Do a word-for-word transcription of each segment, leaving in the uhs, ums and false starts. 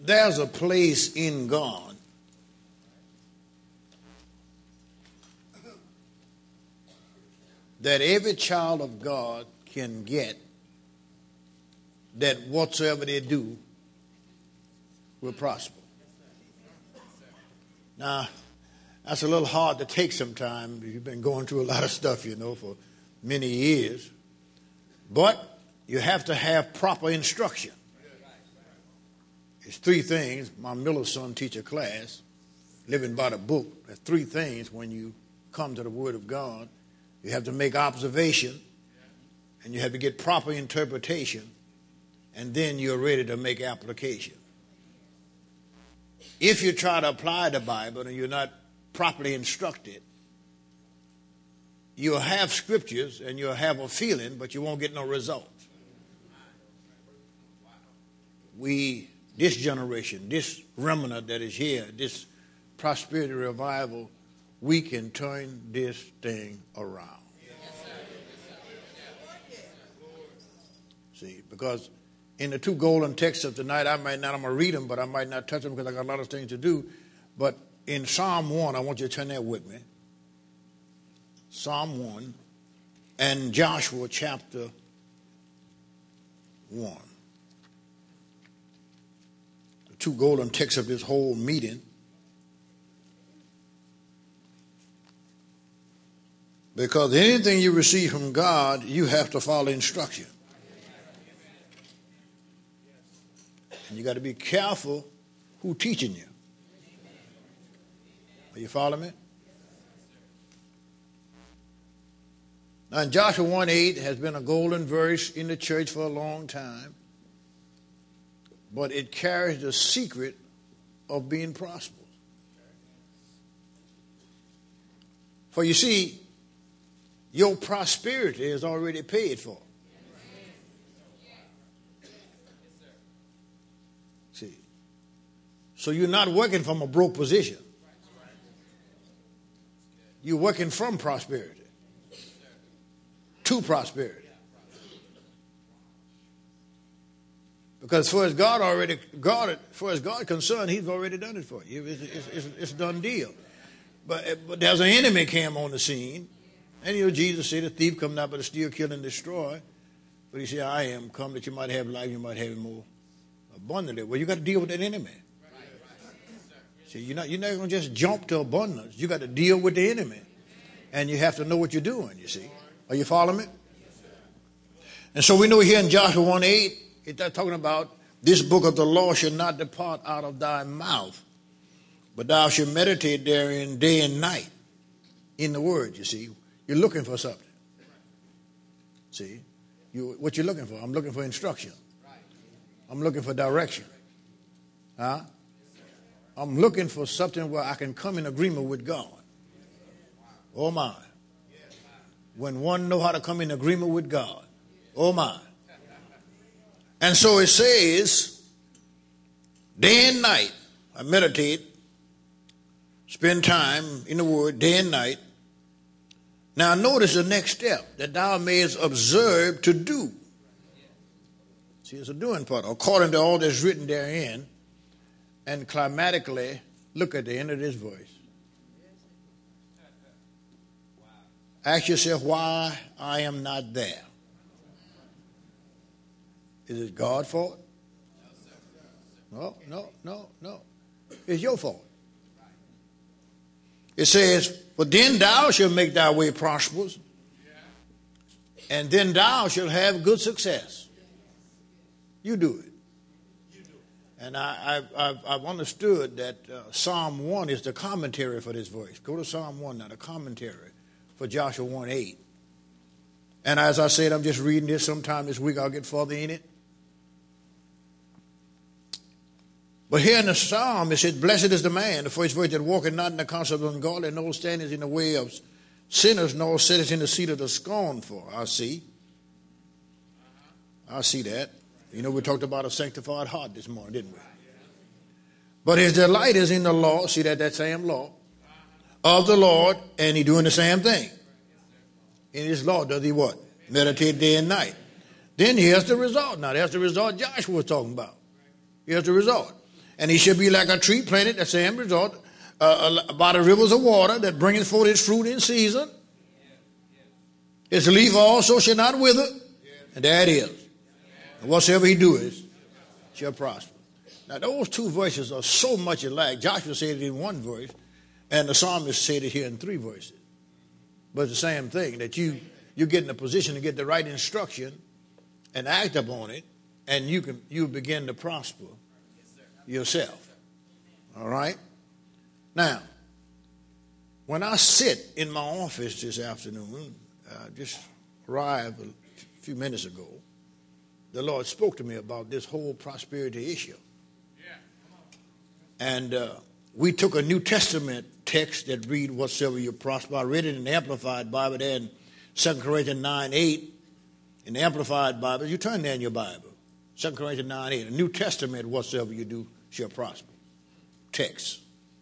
there's a place in God that every child of God can get, that whatsoever they do will prosper. Now, that's a little hard to take sometimes. You've been going through a lot of stuff, you know, for many years. But you have to have proper instruction. It's three things. My Miller son teach a class, living by the book. There's three things when you come to the Word of God. You have to make observation, and you have to get proper interpretation, and then you're ready to make application. If you try to apply the Bible and you're not properly instructed, you'll have scriptures and you'll have a feeling, but you won't get no results. We, this generation, this remnant that is here, this prosperity revival, we can turn this thing around. See, because in the two golden texts of tonight, I might not, I'm going to read them, but I might not touch them because I got a lot of things to do. But in Psalm one, I want you to turn that with me. Psalm one and Joshua chapter one. The two golden texts of this whole meeting. Because anything you receive from God, you have to follow instruction. And you got to be careful who's teaching you. Are you following me? Now, in Joshua one eight has been a golden verse in the church for a long time, but it carries the secret of being prosperous. For you see, your prosperity is already paid for. See, so you're not working from a broke position. You're working from prosperity to prosperity. Because as far as God already, God, as far as God is concerned, He's already done it for you. It's, it's, it's, it's a done deal. But, but there's an enemy came on the scene. And you know, Jesus said, the thief come not but to steal, kill, and destroy. But He said, I am come that you might have life, you might have it more abundantly. Well, you got to deal with that enemy. See, you're not, you're not going to just jump to abundance. You got to deal with the enemy. And you have to know what you're doing, you see. Are you following me? And so we know here in Joshua one eight, it's talking about this book of the law shall not depart out of thy mouth, but thou shalt meditate therein day and night in the word, you see. You're looking for something. See, you, what you're looking for? I'm looking for instruction. I'm looking for direction. Huh? I'm looking for something where I can come in agreement with God. Oh my. When one know how to come in agreement with God. Oh my. And so it says, day and night, I meditate, spend time in the word, day and night. Now notice the next step, that thou mayest observe to do. See, it's a doing part. According to all that's written therein, and climatically, look at the end of this verse. Ask yourself why I am not there. Is it God's fault? No, no, no, no. It's your fault. It says, but then thou shalt make thy way prosperous, and then thou shalt have good success. You do it. And I, I've, I've, I've understood that uh, Psalm one is the commentary for this verse. Go to Psalm one now, the commentary for Joshua one eight. And as I said, I'm just reading this. Sometime this week I'll get further in it. But here in the Psalm, it says, blessed is the man, the first verse, that walketh not in the counsel of the ungodly, nor standeth in the way of sinners, nor sitteth in the seat of the scornful. I see. I see that. You know, we talked about a sanctified heart this morning, didn't we? But his delight is in the law. See that, that same law of the Lord, and he doing the same thing. In his law, does he what? Meditate day and night. Then here's the result. Now, that's the result Joshua was talking about. Here's the result. And he shall be like a tree planted, that's the end result, uh, by the rivers of water that bringeth forth its fruit in season. His leaf also shall not wither. And there it is. And whatsoever he doeth shall prosper. Now those two verses are so much alike. Joshua said it in one verse, and the psalmist said it here in three verses. But it's the same thing, that you, you get in a position to get the right instruction and act upon it, and you can you begin to prosper yourself. All right? Now, when I sit in my office this afternoon, I just arrived a few minutes ago, the Lord spoke to me about this whole prosperity issue. And uh, we took a New Testament text that read, whatsoever you prosper. I read it in the Amplified Bible there in Second Corinthians nine eight. In the Amplified Bible, you turn there in your Bible. Second Corinthians nine eight. The New Testament, whatsoever you do shall prosper. Text.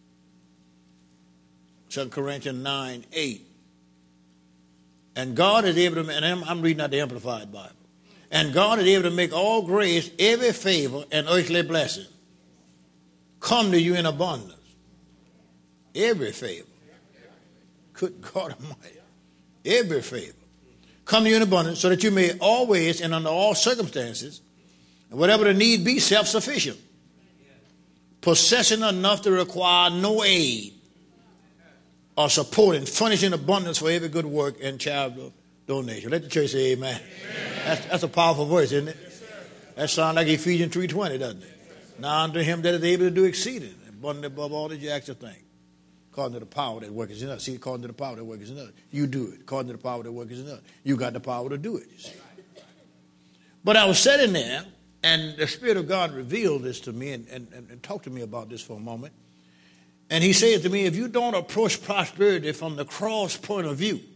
Second Corinthians nine eight. And God is able to, and I'm, I'm reading out the Amplified Bible. And God is able to make all grace, every favor, and earthly blessing come to you in abundance. Every favor. Good God Almighty. Every favor. Come to you in abundance, so that you may always and under all circumstances, and whatever the need be, self-sufficient, possessing enough to require no aid or support, and furnishing abundance for every good work and charitable donation. Let the church say amen. Amen. That's, that's a powerful verse, isn't it? Yes, that sounds like Ephesians three twenty, doesn't it? Yes, now unto him that is able to do exceeding, abundantly above all that you ask or think, according to the power that works in us. See, according to the power that works in us. You do it. According to the power that works in us. You got the power to do it, you see. But I was sitting there, and the Spirit of God revealed this to me and, and, and talked to me about this for a moment. And he said to me, if you don't approach prosperity from the cross point of view,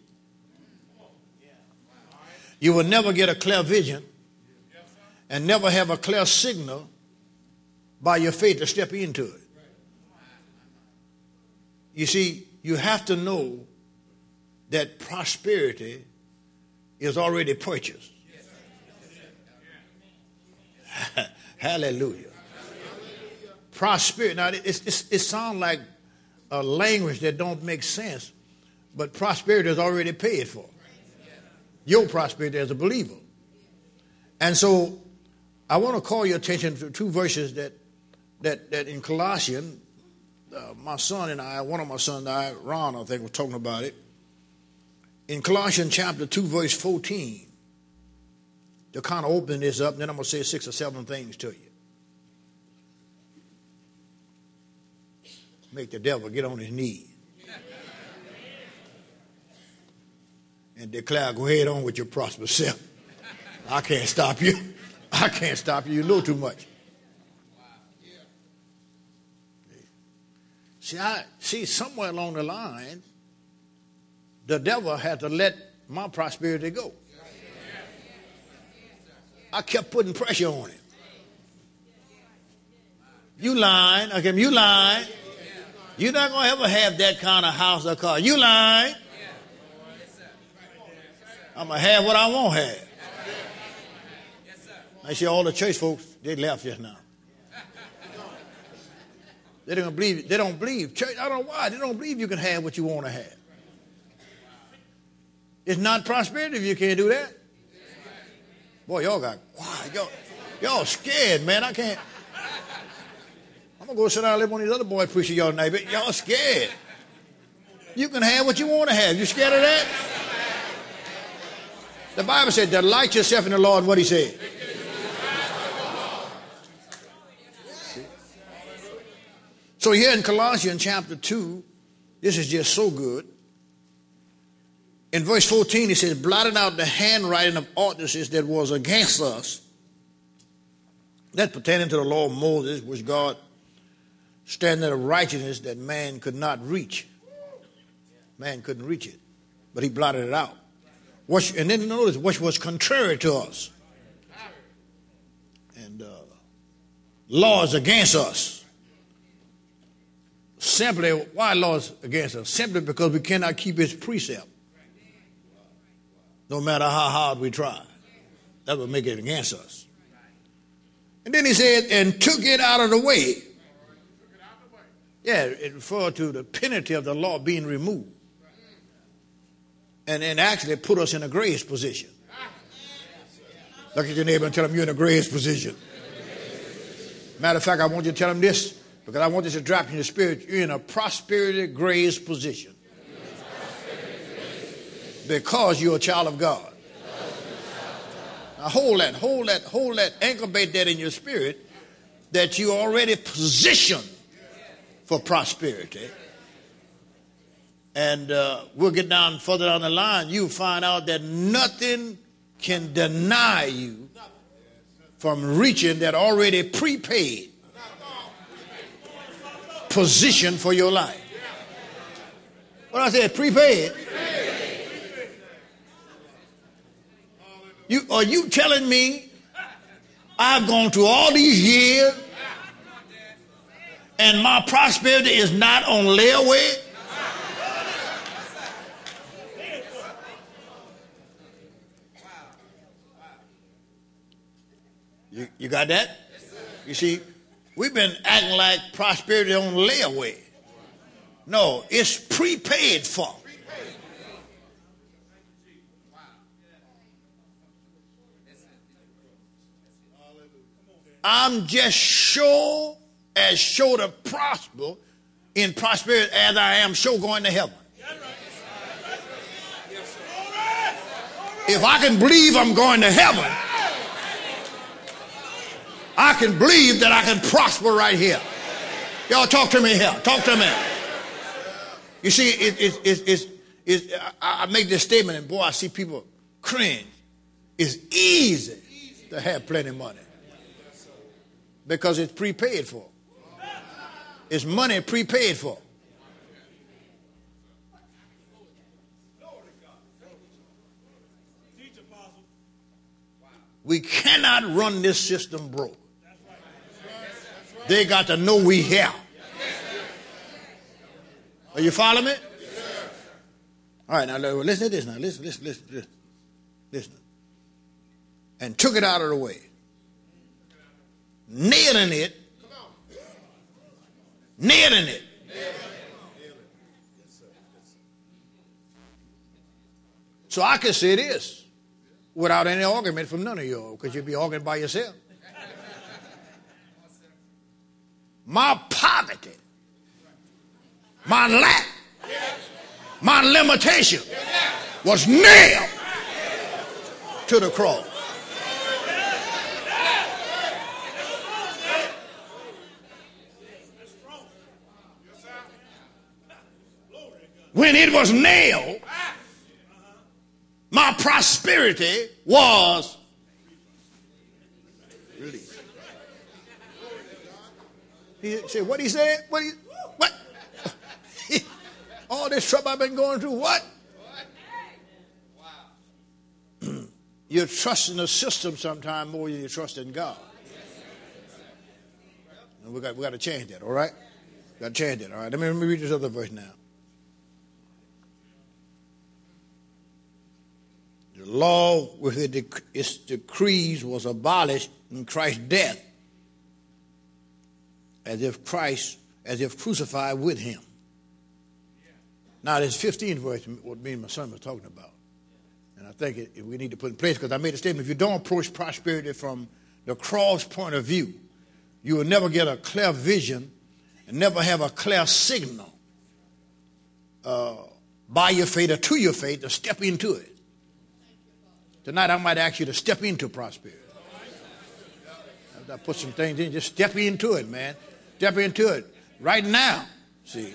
you will never get a clear vision and never have a clear signal by your faith to step into it. You see, you have to know that prosperity is already purchased. Hallelujah. Prosperity. Now, it's, it's, it sounds like a language that don't make sense, but prosperity is already paid for. Your prosperity as a believer. And so I want to call your attention to two verses that that, that in Colossians, uh, my son and I, one of my sons and I, Ron, I think, was talking about it. In Colossians chapter two, verse fourteen, to kind of open this up, and then I'm going to say six or seven things to you. Make the devil get on his knees and declare, go ahead on with your prosperous self. I can't stop you. I can't stop you. You know too much. See, I see somewhere along the line, the devil had to let my prosperity go. I kept putting pressure on him. You lying. Okay, you lying. You're not going to ever have that kind of house or car. You lying. I'm going to have what I won't have. I see all the church folks, they left just now. They don't believe, they don't believe. Church, I don't know why. They don't believe you can have what you want to have. It's not prosperity if you can't do that. Boy, y'all got quiet. Y'all, y'all scared, man. I can't. I'm going to go sit down and let one of these other boys preach to y'all neighbor. Y'all scared. You can have what you want to have. You scared of that? The Bible said, delight yourself in the Lord. What he said. So here in Colossians chapter two, this is just so good. In verse fourteen, he says, blotting out the handwriting of ordinances that was against us, that pertaining to the law of Moses, which God standard of righteousness that man could not reach. Man couldn't reach it, but he blotted it out. Which, and then notice, which was contrary to us. And uh, laws against us. Simply, why laws against us? Simply because we cannot keep his precept. No matter how hard we try. That would make it against us. And then he said, and took it out of the way. Yeah, it referred to the penalty of the law being removed. And, and actually put us in a grace position. Look at your neighbor and tell him you're in a grace position. Matter of fact, I want you to tell him this because I want this to drop in your spirit. You're in a prosperity grace position. Because you're a child of God. Now hold that, hold that, hold that, incubate that in your spirit that you already positioned for prosperity. And uh, we'll get down further down the line. You'll find out that nothing can deny you from reaching that already prepaid position for your life. What I said, prepaid. You, are you telling me I've gone through all these years and my prosperity is not on layaway? You, you got that? You see, we've been acting like prosperity on layaway. No, it's prepaid for. I'm just sure as sure to prosper in prosperity as I am sure going to heaven. If I can believe I'm going to heaven, I can believe that I can prosper right here. Y'all talk to me here. Talk to me. You see, it, it, it, it, it, I, I make this statement and boy, I see people cringe. It's easy to have plenty of money. Because it's prepaid for. It's money prepaid for. We cannot run this system broke. They got to know we here. Are you following me? All right, now listen to this now. Listen, listen, listen, listen. Listen. And took it out of the way. Nailing it. Nailing it. So I can say this without any argument from none of you, because you'd be arguing by yourself. My poverty, my lack, my limitation was nailed to the cross. When it was nailed, my prosperity was released. He said, what he said? What? He, what? All this trouble I've been going through, what? You're trusting the system sometimes more than you're trusting God. And we got, we got to change that, all right? We got to change that, all right? Let me, let me read this other verse now. The law with its decrees was abolished in Christ's death, as if Christ, as if crucified with him. Now, this fifteenth verse, what me and my son was talking about. And I think it, it, we need to put in place, because I made a statement, if you don't approach prosperity from the cross point of view, you will never get a clear vision and never have a clear signal uh, by your faith or to your faith to step into it. Tonight, I might ask you to step into prosperity. After I put some things in, just step into it, man. Step into it right now. See.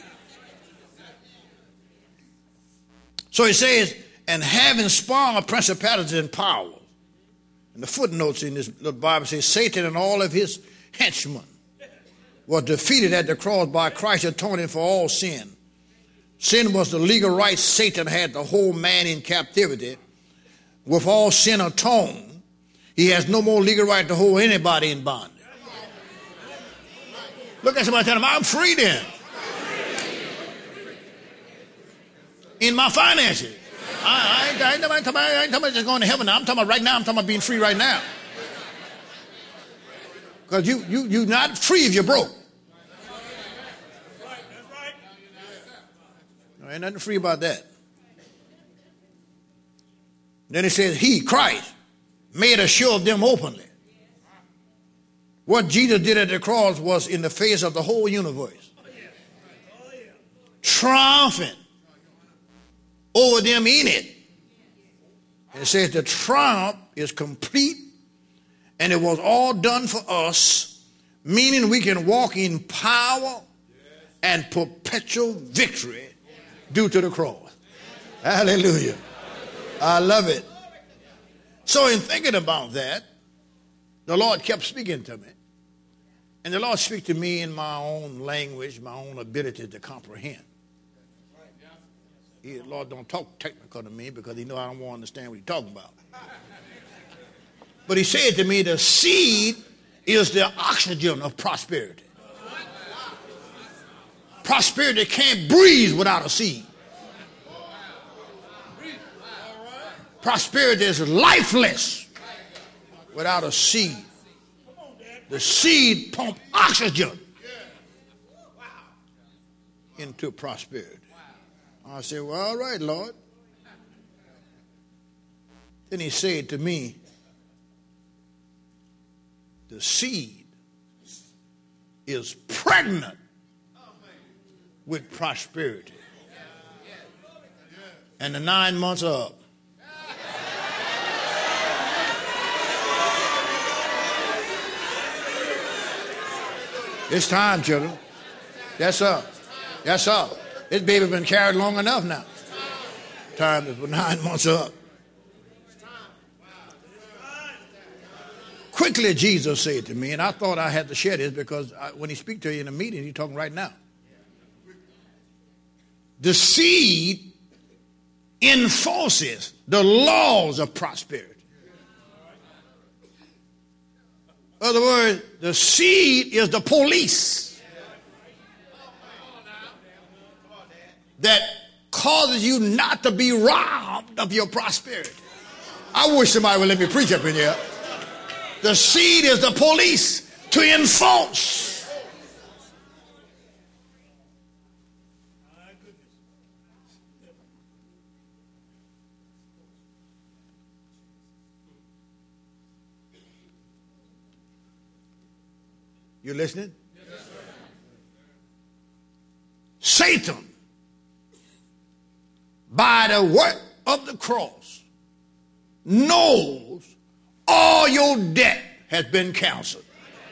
So he says, and having spawned principalities and powers. And the footnotes in this little Bible says, Satan and all of his henchmen were defeated at the cross by Christ atoning for all sin. Sin was the legal right Satan had to hold man in captivity. With all sin atoned, he has no more legal right to hold anybody in bondage. Look at somebody, tell them, I'm free then. In my finances. I, I, ain't, I, ain't, I, ain't talking about, I ain't talking about just going to heaven now. I'm talking about right now. I'm talking about being free right now. Because you, you, you're not free if you're broke. Ain't nothing free about that. Then it says, he, Christ, made a show of them openly. What Jesus did at the cross was in the face of the whole universe. Triumphant over them in it. It says the triumph is complete and it was all done for us, meaning we can walk in power and perpetual victory due to the cross. Hallelujah. I love it. So in thinking about that, the Lord kept speaking to me. And the Lord speaks to me in my own language, my own ability to comprehend. The Lord don't talk technical to me because he know I don't want to understand what he's talking about. But he said to me, the seed is the oxygen of prosperity. Prosperity can't breathe without a seed. Prosperity is lifeless without a seed. The seed pumps oxygen into prosperity. I said, well, all right, Lord. Then he said to me, the seed is pregnant with prosperity. And the nine months are up. It's time, children. Yes, sir. Yes, sir. This baby been carried long enough now. Time is nine months up. Quickly, Jesus said to me, and I thought I had to share this because I, when he speaks to you in a meeting, he's talking right now. The seed enforces the laws of prosperity. In other words, the seed is the police that causes you not to be robbed of your prosperity. I wish somebody would let me preach up in here. The seed is the police to enforce. You listening? Yes, sir. Satan, by the work of the cross, knows all your debt has been canceled.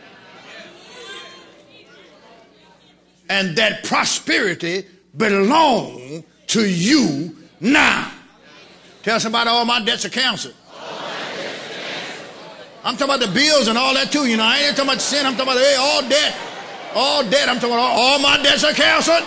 And that prosperity belongs to you now. Tell somebody, all my debts are canceled. I'm talking about the bills and all that too, you know. I ain't talking about sin. I'm talking about hey, all debt. All debt. I'm talking about all, all my debts are canceled.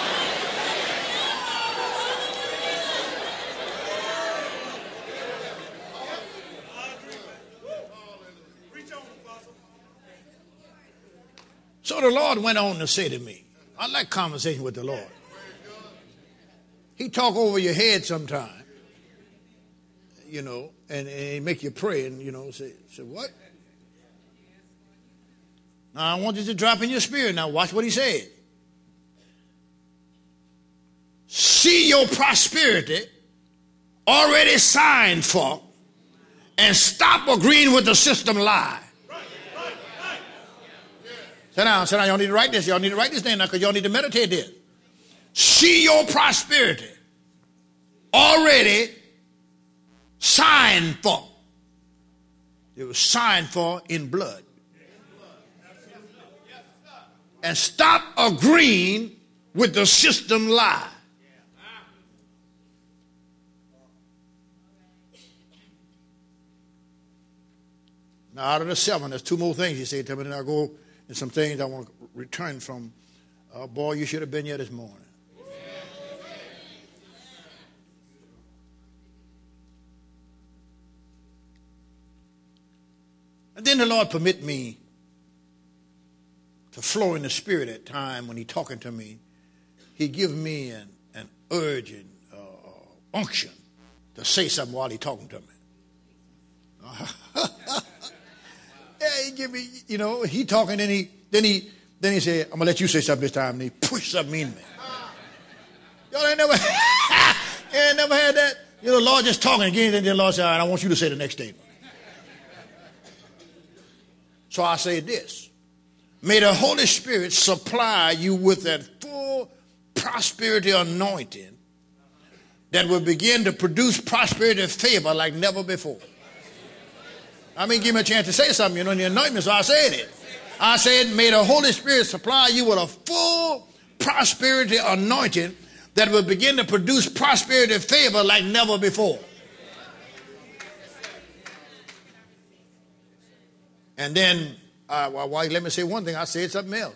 So the Lord went on to say to me, I like conversation with the Lord. He talk over your head sometime. You know, and, and he make you pray and, you know, say, say, what? Now, I want you to drop in your spirit. Now, watch what he said. See your prosperity already signed for and stop agreeing with the system lie. Sit down, sit down. Y'all need to write this. Y'all need to write this down now because y'all need to meditate this. See your prosperity already signed for. It was signed for in blood. And stop agreeing with the system lie. Now, out of the seven, there's two more things he said to me, and I'll go and some things I want to return from. Uh, boy, you should have been here this morning. And then the Lord permit me to flow in the spirit at time when he talking to me. He give me an, an urgent uh, unction to say something while he talking to me. Yeah, he give me, you know, he talking, and he then he then he said, I'm gonna let you say something this time, and he pushed something in me. Y'all ain't never, you ain't never had that? You know, the Lord just talking again, and then the Lord said, all right, I want you to say the next statement. So I say this. May the Holy Spirit supply you with that full prosperity anointing that will begin to produce prosperity and favor like never before. I mean, give me a chance to say something. You know, the anointment, so I said it. I said, may the Holy Spirit supply you with a full prosperity anointing that will begin to produce prosperity and favor like never before. And then, uh, well, well, let me say one thing. I said something else.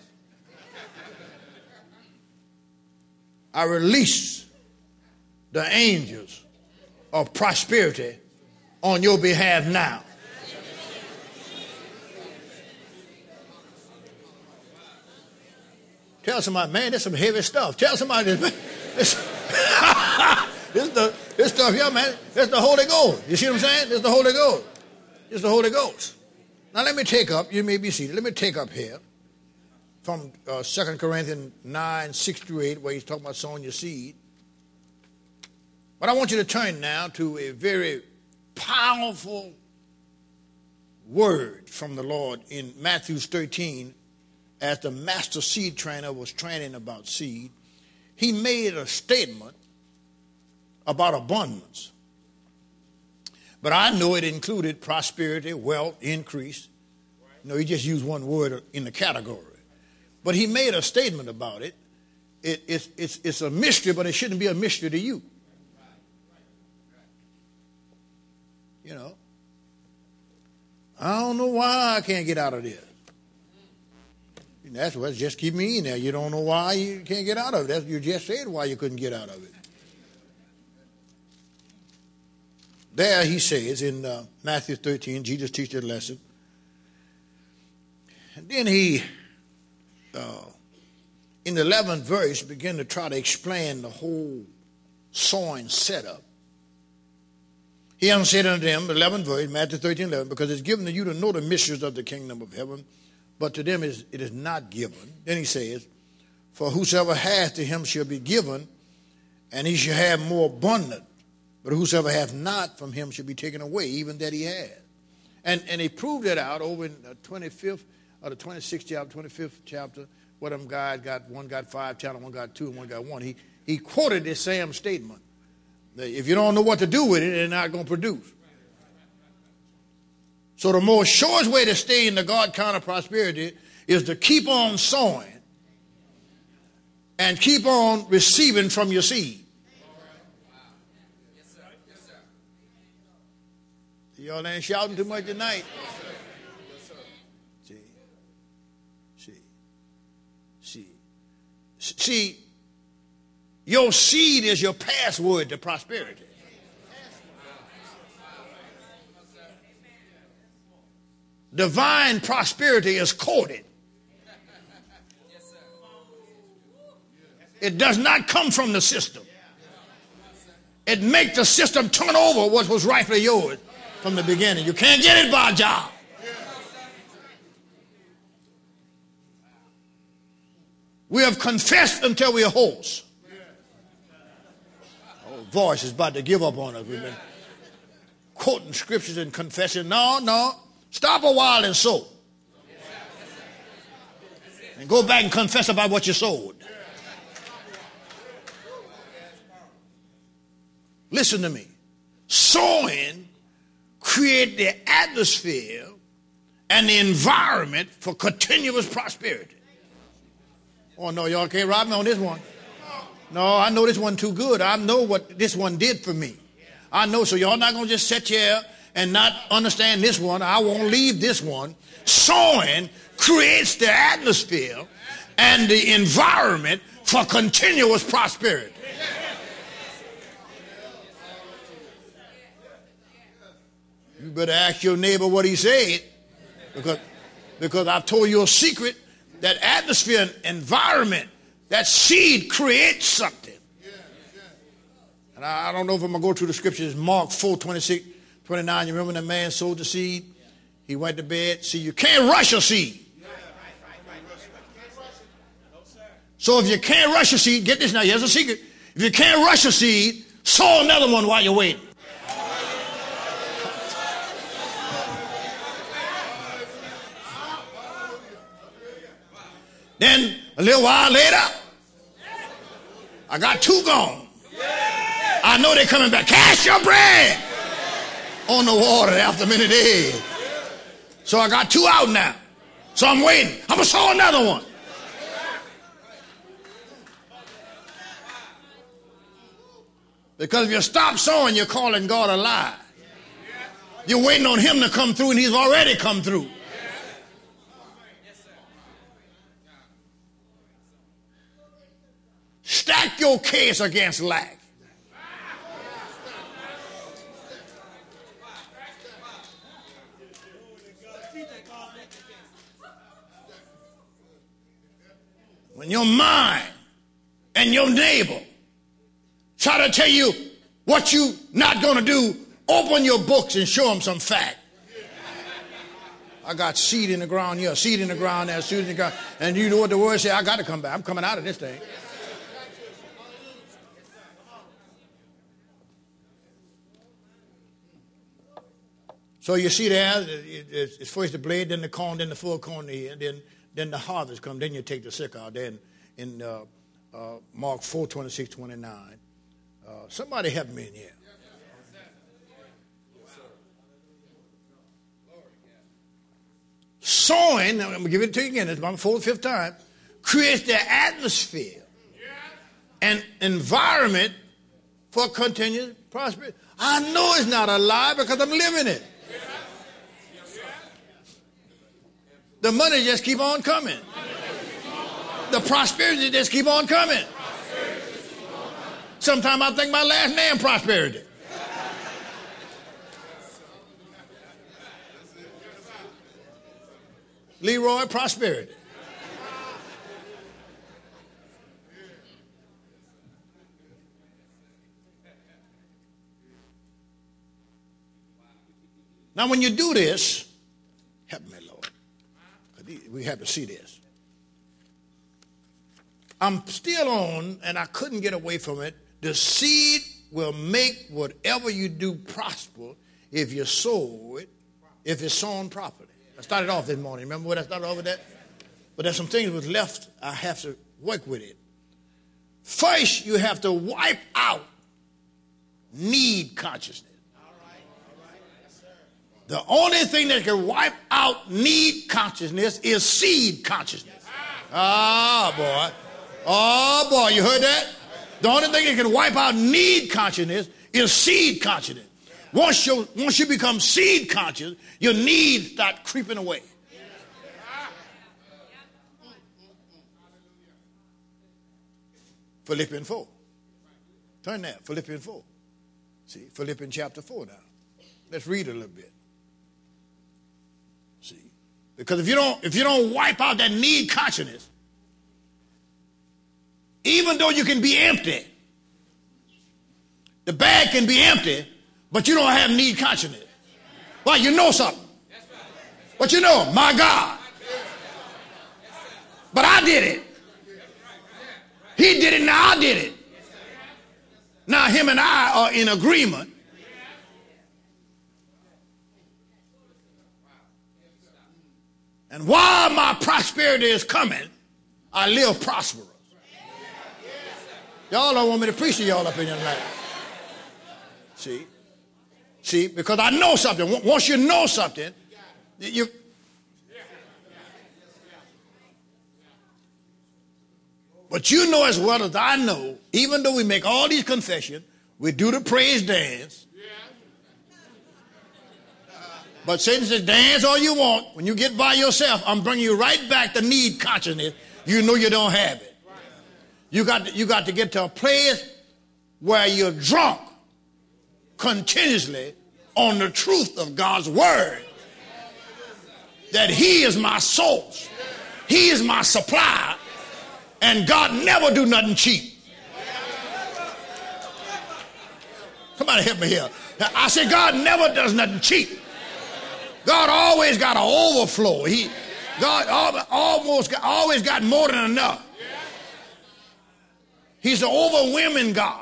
I release the angels of prosperity on your behalf now. Tell somebody, man, that's some heavy stuff. Tell somebody this. This, this, the, this stuff here, man, that's the Holy Ghost. You see what I'm saying? This is the Holy Ghost. This is the Holy Ghost. Now let me take up, you may be seated, let me take up here from uh, Second Corinthians nine, six through eight, where he's talking about sowing your seed. But I want you to turn now to a very powerful word from the Lord in Matthew thirteen. As the master seed trainer was training about seed, he made a statement about abundance. But I know it included prosperity, wealth, increase. You know, he just used one word in the category. But he made a statement about it. It it's, it's, it's a mystery, but it shouldn't be a mystery to you. You know, I don't know why I can't get out of this. That's what, just keep me in there. You don't know why you can't get out of it. That's, you just said why you couldn't get out of it. There he says in uh, Matthew thirteen, Jesus teaches a lesson. And then he, uh, in the eleventh verse, began to try to explain the whole sowing setup. He answered unto them, eleventh verse, Matthew thirteen, eleven, because it's given to you to know the mysteries of the kingdom of heaven, but to them it is not given. Then he says, for whosoever hath to him shall be given, and he shall have more abundant. But whosoever hath not, from him shall be taken away, even that he has. And and he proved it out over in the twenty-fifth, or the twenty-sixth chapter, twenty-fifth chapter, where them guys got, one got five talents, one got two, and one got one. He, he quoted this same statement. That if you don't know what to do with it, they're not going to produce. So the most surest way to stay in the God kind of prosperity is to keep on sowing and keep on receiving from your seed. Y'all ain't shouting too much tonight. See, see, see, see, your seed is your password to prosperity. Divine prosperity is coded. It does not come from the system. It makes the system turn over what was rightfully yours from the beginning. You can't get it by a job. We have confessed until we are hoarse. Oh, voice is about to give up on us. We've been quoting scriptures and confessing. No, no. Stop a while and sow. And go back and confess about what you sowed. Listen to me. Sowing creates the atmosphere and the environment for continuous prosperity. Oh, no, y'all can't rob me on this one. No, I know this one too good. I know what this one did for me. I know, so y'all not going to just sit here and not understand this one. I won't leave this one. Sowing creates the atmosphere and the environment for continuous prosperity. You better ask your neighbor what he said, because, because I've told you a secret. That atmosphere and environment, that seed creates something. And I, I don't know if I'm going to go through the scriptures. Mark four, twenty-six, twenty-nine. You remember when that man sowed the seed? He went to bed. See, you can't rush a seed. So if you can't rush a seed, get this now. Here's a secret. If you can't rush a seed, sow another one while you're waiting. Then a little while later, I got two gone. I know they're coming back. Cast your bread on the water after many days. So I got two out now. So I'm waiting. I'm going to sow another one. Because if you stop sowing, you're calling God a lie. You're waiting on him to come through, and he's already come through. Stack your case against lack. When your mind and your neighbor try to tell you what you not going to do, open your books and show them some fact. I got seed in the ground here, seed in the ground there, seed in the ground. And you know what the word says? I got to come back. I'm coming out of this thing. So you see there, it's first the blade, then the corn, then the full corn here, then then the harvest comes, then you take the sickle out. Then in uh, uh, Mark four, twenty-six, twenty-nine. Uh, somebody help me in here. Sowing, I'm going to give it to you again, it's my fourth, fifth time, creates the atmosphere and environment for continued prosperity. I know it's not a lie because I'm living it. The money just keep on coming. The prosperity just keep on coming. Sometimes I think my last name Prosperity. Leroy Prosperity. Now when you do this, help me, Lord. We have to see this. I'm still on, and I couldn't get away from it. The seed will make whatever you do prosper if you sow it, if it's sown properly. I started off this morning. Remember what I started off with that? But there's some things was left. I have to work with it. First, you have to wipe out need consciousness. The only thing that can wipe out need consciousness is seed consciousness. Ah, boy. Oh, boy, you heard that? The only thing that can wipe out need consciousness is seed consciousness. Once you, once you become seed conscious, your needs start creeping away. Philippians four. Turn there, Philippians four. See, Philippians chapter four now. Let's read a little bit. See, because if you don't, if you don't wipe out that need consciousness, even though you can be empty, the bag can be empty, but you don't have need consciousness. Well, you know something. But you know, my God. But I did it. He did it, now I did it. Now him and I are in agreement. And while my prosperity is coming, I live prosperous. Y'all don't want me to preach to y'all up in your life. See? See, because I know something. Once you know something, you... But you know as well as I know, even though we make all these confessions, we do the praise dance. But Satan says, dance all you want. When you get by yourself, I'm bringing you right back to need consciousness. You know you don't have it. You got to, you got to get to a place where you're drunk continuously on the truth of God's word. That he is my source. He is my supplier. And God never do nothing cheap. Somebody help me here. I said God never does nothing cheap. God always got an overflow. He, God almost got, always got more than enough. He's the overwhelming God.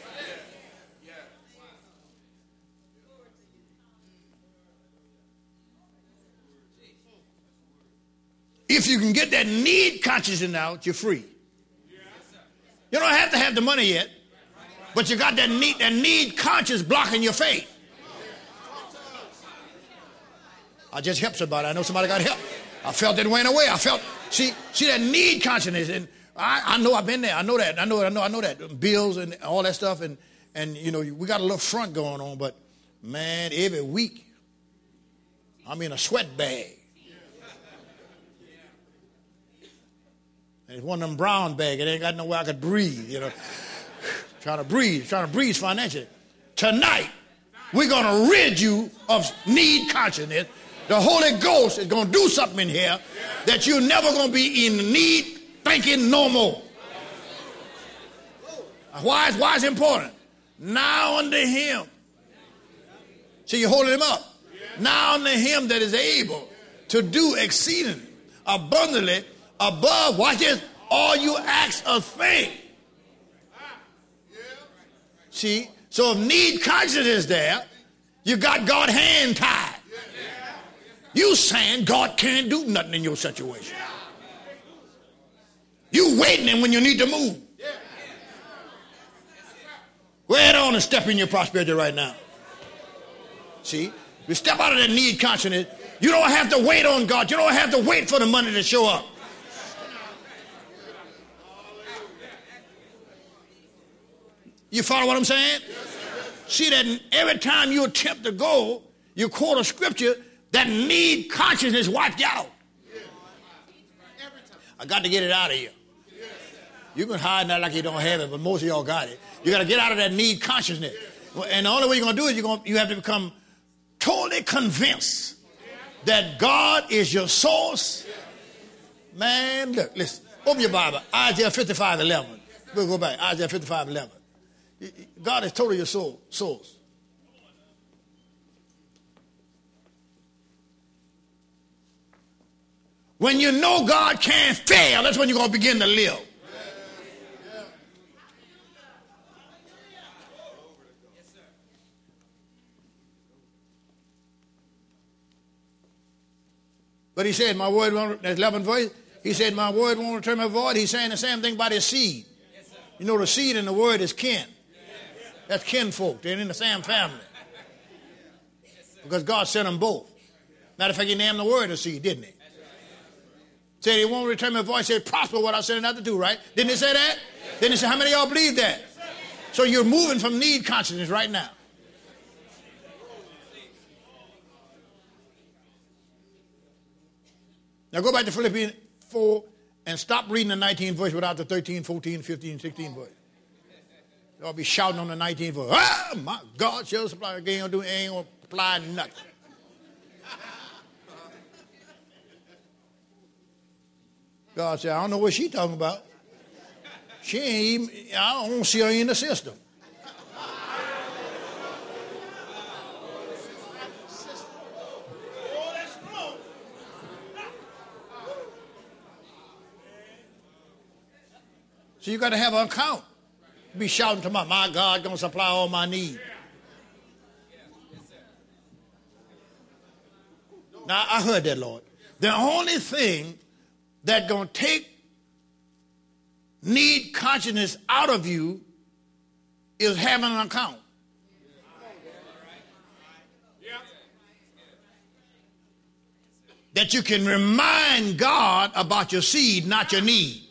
If you can get that need consciousness out, you're free. You don't have to have the money yet, but you got that need, that need conscious blocking your faith. I just helped somebody. I know somebody got help. I felt it went away. I felt, see, see that need consciousness, and I, I know I've been there. I know that. I know. I know. I know that bills and all that stuff, and and you know we got a little front going on, but man, every week I'm in a sweat bag. And it's one of them brown bags. It ain't got nowhere I could breathe, you know. trying to breathe, trying to breathe financially. Tonight, we're going to rid you of need consciousness. The Holy Ghost is going to do something in here that you're never going to be in need thinking no more. Why is, why is it important? Now unto him. See, you're holding him up. Now unto him that is able to do exceedingly, abundantly, above, watch this, all you ask or think. See, so if need consciousness is there, you got God's hand tied. You saying God can't do nothing in your situation. You waiting when you need to move. Go ahead on and step in your prosperity right now. See, you step out of that need consciousness. You don't have to wait on God. You don't have to wait for the money to show up. You follow what I'm saying? See that every time you attempt to go, you quote a scripture, that need consciousness wiped you out. I got to get it out of you. You can hide that like you don't have it, but most of y'all got it. You got to get out of that need consciousness. And the only way you're going to do it, you're going, you have to become totally convinced that God is your source. Man, look, listen. Open your Bible. Isaiah fifty-five eleven. We'll go back. Isaiah fifty-five eleven. God is totally your soul, source. When you know God can't fail, that's when you're going to begin to live. But he said, my word won't, that's eleventh verse, he said, my word won't return my void. He's saying the same thing about his seed. You know, the seed in the word is kin. That's kinfolk. They're in the same family. Because God sent them both. Matter of fact, he named the word a seed, didn't he? Said he won't return my voice. He said, prosper what I sent it out to do, right? Didn't he say that? Didn't he say, how many of y'all believe that? So you're moving from need consciousness right now. Now go back to Philippians four and stop reading the nineteenth verse without the thirteen, fourteen, fifteen, sixteen verse. Y'all be shouting on the nineteenth verse. Ah, my God shall supply. Ain't gonna do, ain't gonna apply nothing. God said, I don't know what she's talking about. She ain't even, I don't see her in the system. So you got to have an account. Be shouting to my, my God going to supply all my needs. Now, I heard that, Lord. The only thing that's going to take need consciousness out of you is having an account. That you can remind God about your seed, not your need.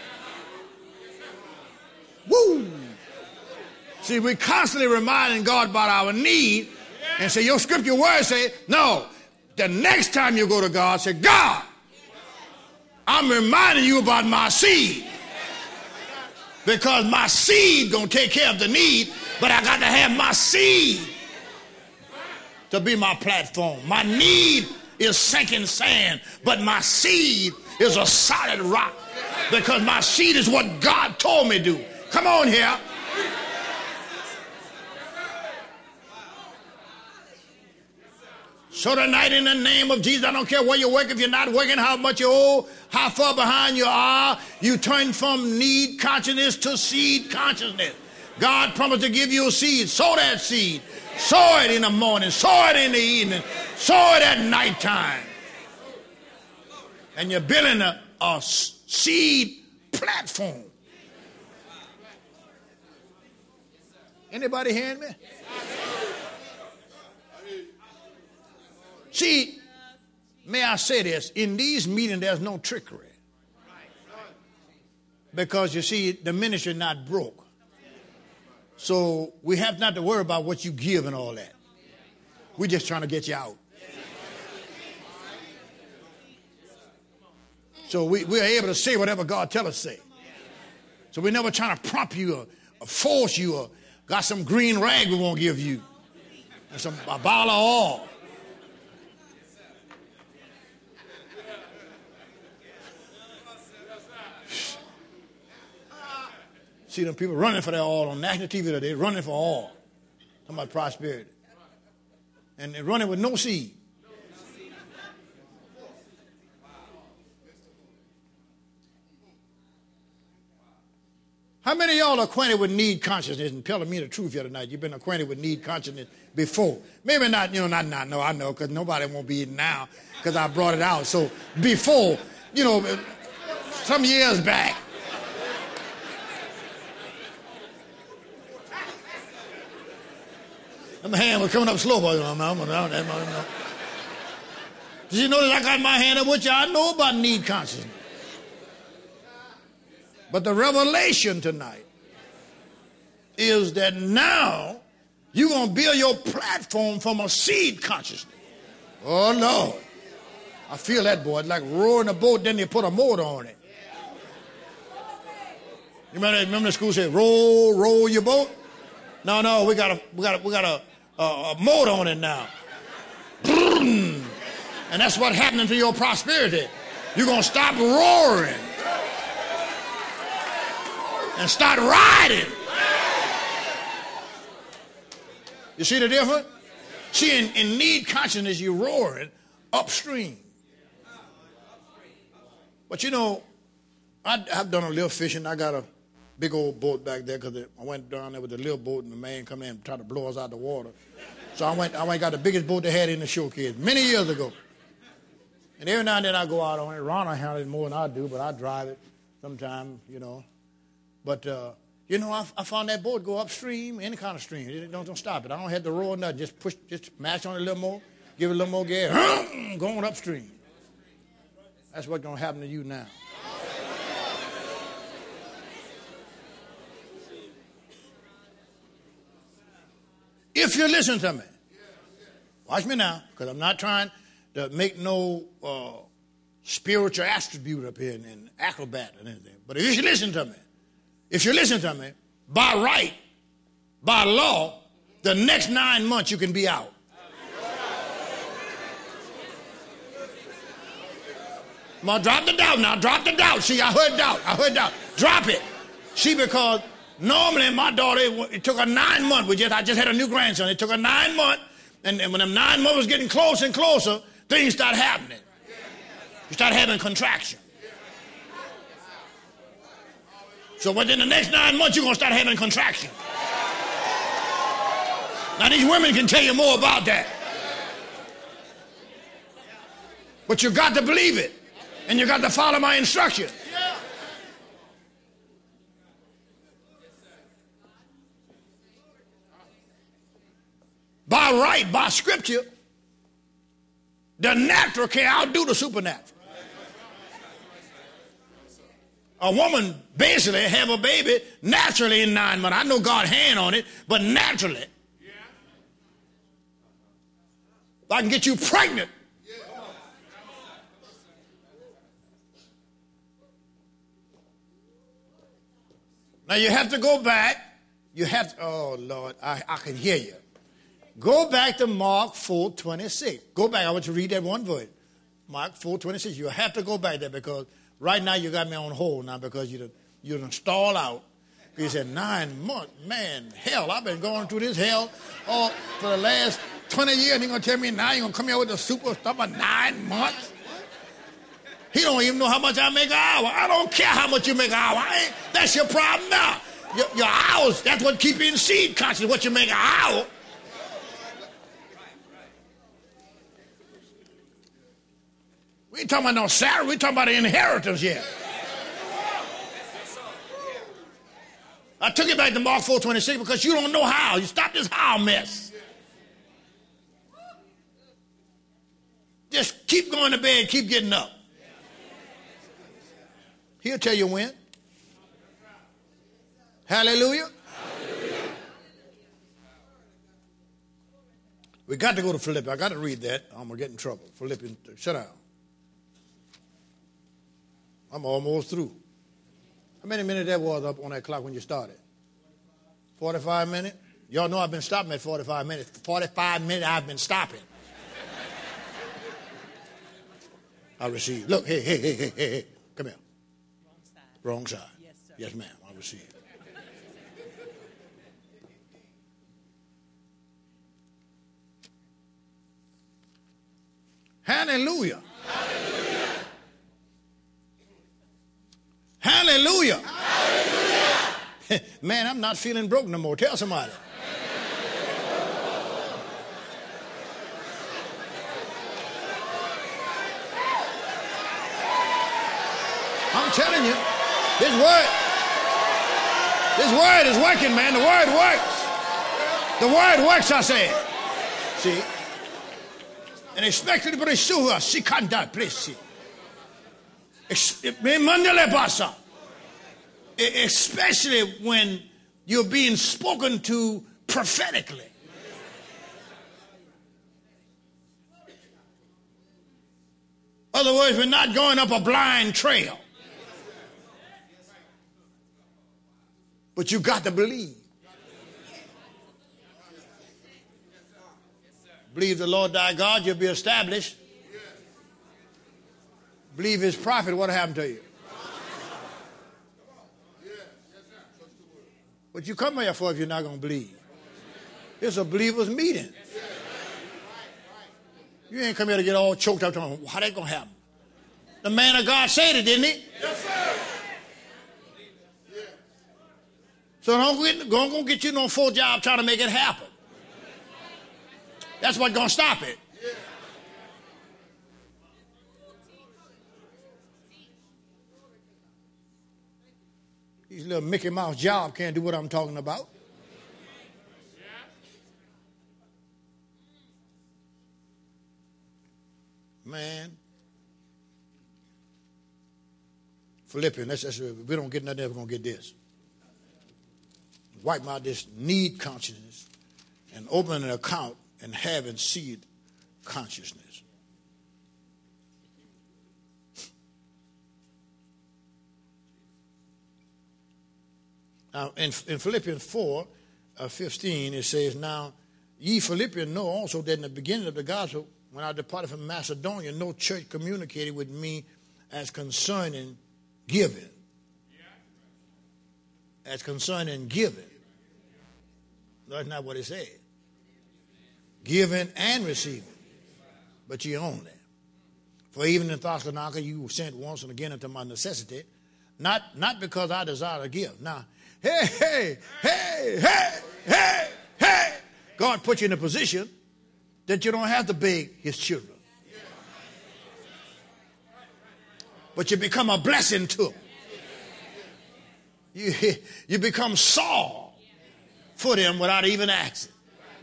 Woo! See, we're constantly reminding God about our need and say, your scripture word say, no, the next time you go to God, say, God, I'm reminding you about my seed. Because my seed gonna take care of the need, but I got to have my seed to be my platform. My need is sinking sand, but my seed is a solid rock because my seed is what God told me to do. Come on here. So tonight, in the name of Jesus, I don't care where you work, if you're not working, how much you owe, how far behind you are, you turn from need consciousness to seed consciousness. God promised to give you a seed. Sow that seed. Sow it in the morning. Sow it in the evening. Sow it at nighttime. And you're building a, a seed platform. Anybody hearing me? See, may I say this? In these meetings, there's no trickery. Because you see, the ministry is not broke. So we have not to worry about what you give and all that. We're just trying to get you out. So we, we're able to say whatever God tells us to say. So we're never trying to prompt you or, or force you or got some green rag we won't give you. And some a bottle of oil. See them people running for their oil on national T V today, running for oil. Talking about prosperity. And they're running with no seed. How many of y'all are acquainted with need consciousness and telling me the truth here tonight? You've been acquainted with need consciousness before. Maybe not, you know, not now. No, I know, because nobody won't be now because I brought it out. So before, you know, some years back. My hand was coming up slow. Did you notice I got my hand up with you? I know about need consciousness. But the revelation tonight is that now you're going to build your platform from a seed consciousness. Oh, Lord. I feel that, boy. It's like rowing a boat, then they put a motor on it. You remember, remember the school said, roll, roll your boat? No, no, we got a, we got a, we got a, a, a motor on it now. And that's what's happening to your prosperity. You're going to stop roaring and start riding. You see the difference? See, in, in need consciousness, you're roaring upstream. But you know, I, I've done a little fishing. I got a big old boat back there because I went down there with the little boat and the man come in and tried to blow us out of the water. So I went, I went and got the biggest boat they had in the showcase many years ago. And every now and then I go out on it. Ronald handles it more than I do, but I drive it sometimes, you know. But, uh, you know, I, I found that boat go upstream, any kind of stream. It don't, don't stop it. I don't have to roll nothing. Just push, just mash on it a little more, give it a little more gas, going upstream. That's what's going to happen to you now. If you listen to me, watch me now, because I'm not trying to make no uh, spiritual attribute up here and, and acrobat and anything. But if you listen to me, if you listen to me, by right, by law, the next nine months you can be out. Come on, drop the doubt now. Drop the doubt. See, I heard doubt. I heard doubt. Drop it. See, because normally my daughter, it took her nine months. We just, I just had a new grandson. It took her nine months. And, and when them nine months was getting closer and closer, things start happening. You start having contraction. So within the next nine months, you're going to start having contraction. Now, these women can tell you more about that. But you got to believe it. And you got to follow my instructions. By right, by scripture, the natural can outdo the supernatural. A woman basically have a baby naturally in nine months. I know God's hand on it, but naturally. If I can get you pregnant, now you have to go back. You have to, oh Lord, I, I can hear you. Go back to Mark four twenty-six. Go back. I want you to read that one verse. Mark four twenty-six. You have to go back there because right now you got me on hold now because you done, you done stall out. You said nine months. Man, hell, I've been going through this hell all for the last twenty years, and he's going to tell me now you're going to come here with a super stuff of nine months? He don't even know how much I make an hour. I don't care how much you make an hour. I ain't, that's your problem now. Your, your hours, that's what keep you in seed conscious, what you make an hour. We ain't talking about no salary. We talking about the inheritance yet. I took it back to Mark four twenty-six because you don't know how. You stop this how mess. Just keep going to bed, keep getting up. He'll tell you when. Hallelujah. Hallelujah. We got to go to Philippians. I got to read that. I'm going to get in trouble. Philippians, shut down. I'm almost through. How many minutes that was up on that clock when you started? forty-five minutes? Y'all know I've been stopping at forty-five minutes. forty-five minutes I've been stopping. I receive. Look, hey, hey, hey, hey, hey, hey. Come here. Wrong side. Wrong side. Yes, sir. Yes, ma'am. I receive. Hallelujah. Hallelujah. Hallelujah. Hallelujah. Man, I'm not feeling broke no more. Tell somebody. I'm telling you, this word, this word is working, man. The word works. The word works, I said. See? And expected to pursue her. She can't die, please see. Especially when you're being spoken to prophetically. In other words, we're not going up a blind trail. But you got to believe. Believe the Lord thy God, you'll be established. Believe his prophet, what happened to you? What you come here for if you're not going to believe? It's a believer's meeting. You ain't come here to get all choked up on how that going to happen. The man of God said it, didn't he? Yes, sir. So don't get, don't go get you no full job trying to make it happen. That's what's going to stop it. These little Mickey Mouse job can't do what I'm talking about. Man. Philippians, that's, that's, if we don't get nothing, we're going to get this. Wipe out this need consciousness and open an account and having seed consciousness. Now, in, in Philippians four, uh, fifteen, it says, now, ye Philippians know also that in the beginning of the gospel, when I departed from Macedonia, no church communicated with me as concerning giving. As concerning giving. No, that's not what it said. Giving and receiving. But you own that. For even in Thessalonica you were sent once and again unto my necessity, not, not because I desire to give. Now, hey, hey, hey, hey, hey, hey. God put you in a position that you don't have to beg his children. But you become a blessing to them. You, you become Saul for them without even asking.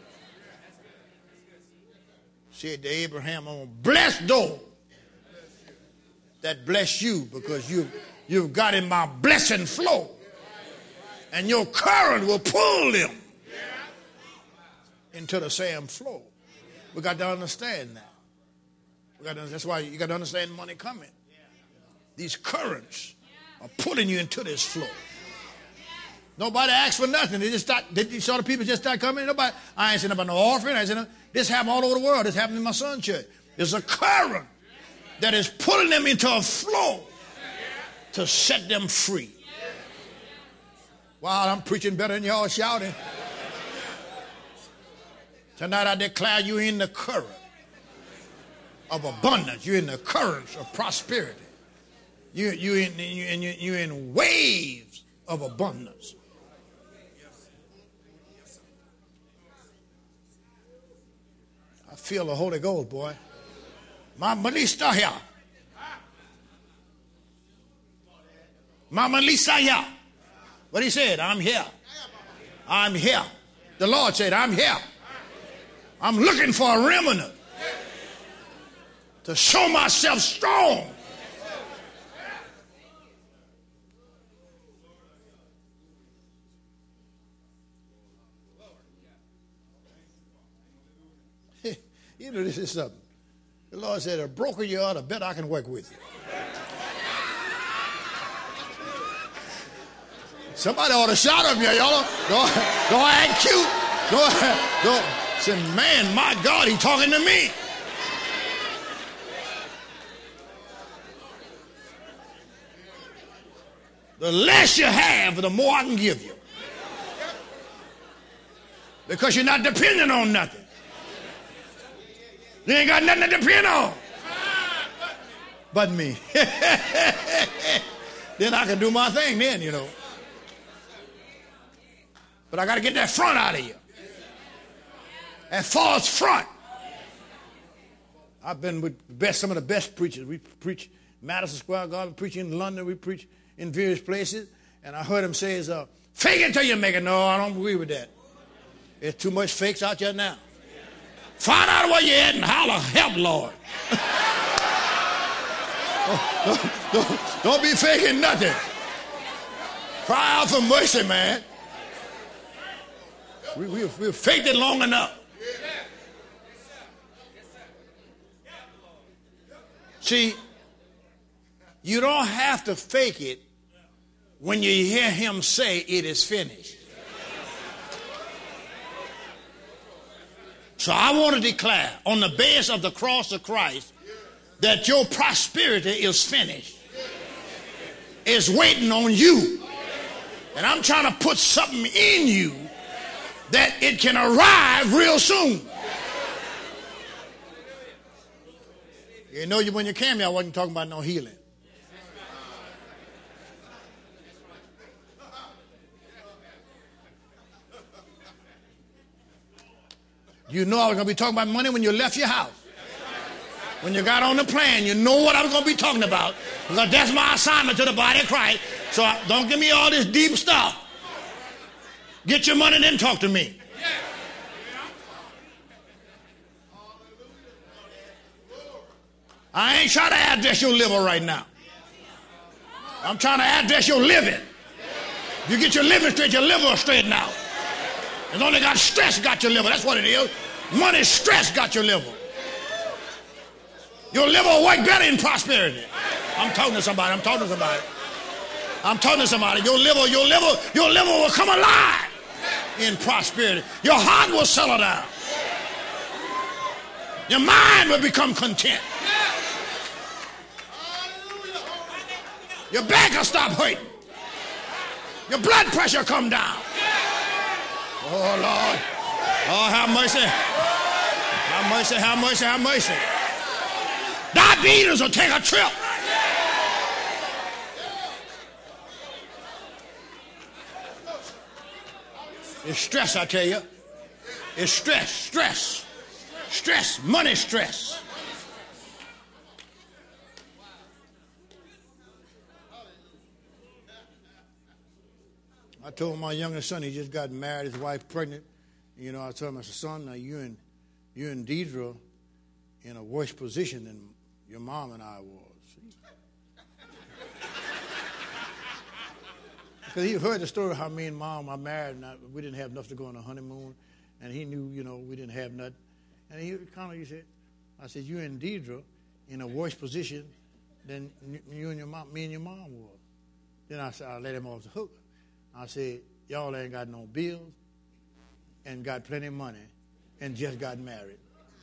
Said to Abraham, I'm going to bless those that bless you because you, you've got in my blessing flow. And your current will pull them into the same flow. We got to understand that. We got to, that's why you got to understand money coming. These currents are pulling you into this flow. Nobody asked for nothing. They just start, they, you saw the people just start coming. Nobody, I ain't saying about no offering. I ain't saying no, this happened all over the world. This happened in my son's church. There's a current that is pulling them into a flow to set them free. Wow, I'm preaching better than y'all shouting. Tonight I declare you in the current of abundance. You're in the currents of prosperity. You, you in, you, in, you're in waves of abundance. I feel the Holy Ghost, boy. Mama Lisa here. Mama Lisa here. What he said, I'm here. I'm here. The Lord said, I'm here. I'm looking for a remnant to show myself strong. You know, this is something. The Lord said, a broker you are, the better I can work with you. Somebody ought to shout at me. Y'all don't, don't act cute. Don't, don't say, man, my God, he's talking to me. The less you have, the more I can give you. Because you're not dependent on nothing. You ain't got nothing to depend on but me. Then I can do my thing then, you know. But I got to get that front out of you. That false front. I've been with the best, some of the best preachers. We preach Madison Square Garden, we preach in London, we preach in various places. And I heard him say, is, uh, fake it till you make it. No, I don't agree with that. There's too much fakes out there now. Find out where you're at and holler, help, Lord. don't, don't, don't be faking nothing. Cry out for mercy, man. We, we, we've faked it long enough. See, you don't have to fake it when you hear him say it is finished. So I want to declare on the base of the cross of Christ that your prosperity is finished. It's waiting on you. And I'm trying to put something in you that it can arrive real soon. You know, when you came here, I wasn't talking about no healing. You know I was going to be talking about money when you left your house. When you got on the plane, you know what I was going to be talking about. Because that's my assignment to the body of Christ. So I, don't give me all this deep stuff. Get your money, then talk to me. I ain't trying to address your liver right now. I'm trying to address your living. You get your living straight, your liver will straighten out. It's only got stress got your liver. That's what it is. Money stress got your liver. Your liver will work better in prosperity. I'm talking to somebody. I'm talking to somebody. I'm talking to somebody. Your liver, your liver, your liver will come alive in prosperity. Your heart will settle down. Your mind will become content. Your back will stop hurting. Your blood pressure come down. Oh, Lord. Oh, have mercy. Have mercy, have mercy, have mercy. Diabetes will take a trip. It's stress, I tell you. It's stress, stress. Stress, money stress. I told my youngest son, he just got married, his wife pregnant. You know, I told him, I said, son, now you and, you and Deidre in a worse position than your mom and I was. Because he heard the story how me and mom are married, and I, we didn't have enough to go on a honeymoon, and he knew, you know, we didn't have nothing. And he kind of, he said, I said, you and Deidre in a worse position than you and your mom, me and your mom was. Then I said, I let him off the hook. I said, y'all ain't got no bills and got plenty of money and just got married.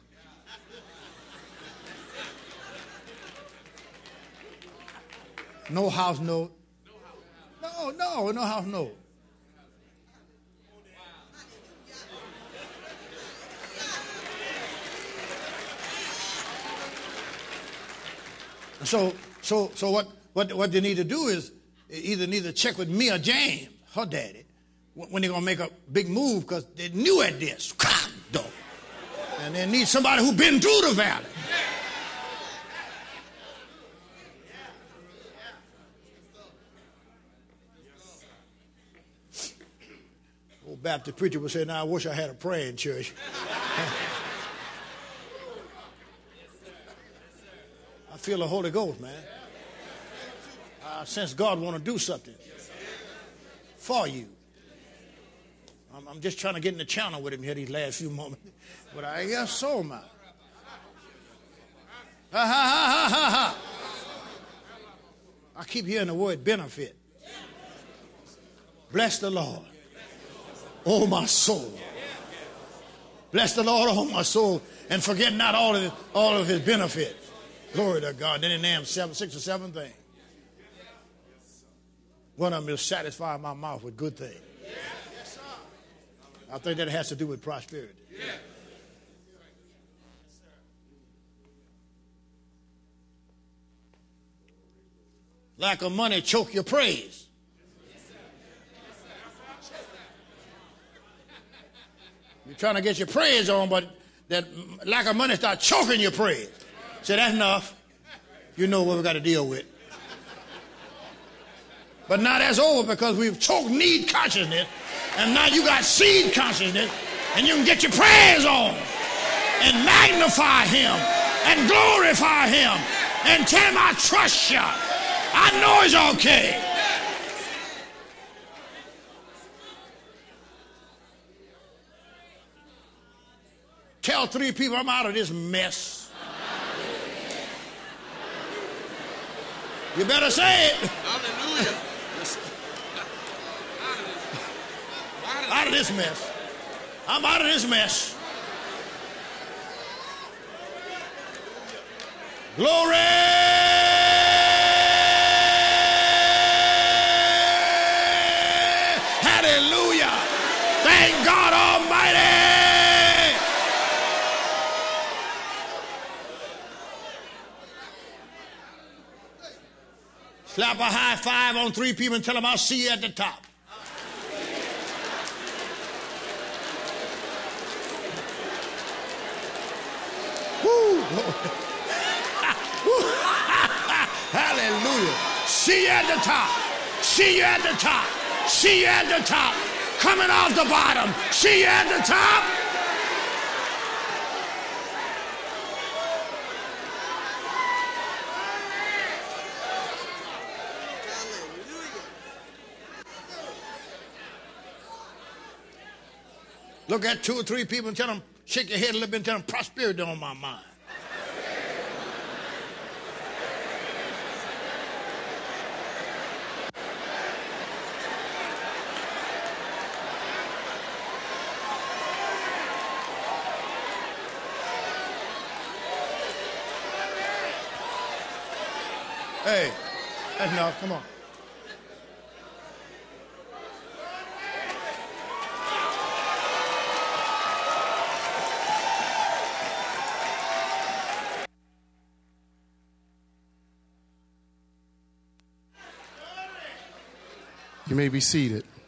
No house note. No, no, no house note. So, so, so what, what, what they need to do is either need to check with me or James, her daddy, when they're going to make a big move because they're new at this. And they need somebody who's been through the valley. Old Baptist preacher would say, now I wish I had a praying church. I feel the Holy Ghost, man. I sense God want to do something for you. I'm, I'm just trying to get in the channel with him here these last few moments. But I guess so, man. Ha, ha, ha, ha, ha, ha. I keep hearing the word benefit. Bless the Lord, oh my soul. Bless the Lord, oh my soul, and forget not all of his, all of his benefits. Glory to God. Then he named seven, six or seven things. One of them is satisfy my mouth with good things. I think that has to do with prosperity. Lack of money choke your praise. You're trying to get your praise on, but that lack of money start choking your praise. So that's enough. You know what we got to deal with. But now that's over because we've choked need consciousness, and now you got seed consciousness, and you can get your praise on and magnify him and glorify him and tell him I trust you. I know it's okay. Tell three people I'm out of this mess. You better say it. Hallelujah. Out of this mess. I'm out of this mess. Glory. Hallelujah. Thank God Almighty. Slap a high five on three people and tell them I'll see you at the top. Woo. Hallelujah. See you at the top. See you at the top. See you at the top. Coming off the bottom. See you at the top. Look at two or three people and tell them, shake your head a little bit and tell them prosperity on my mind. Hey, that's enough. Come on. You may be seated.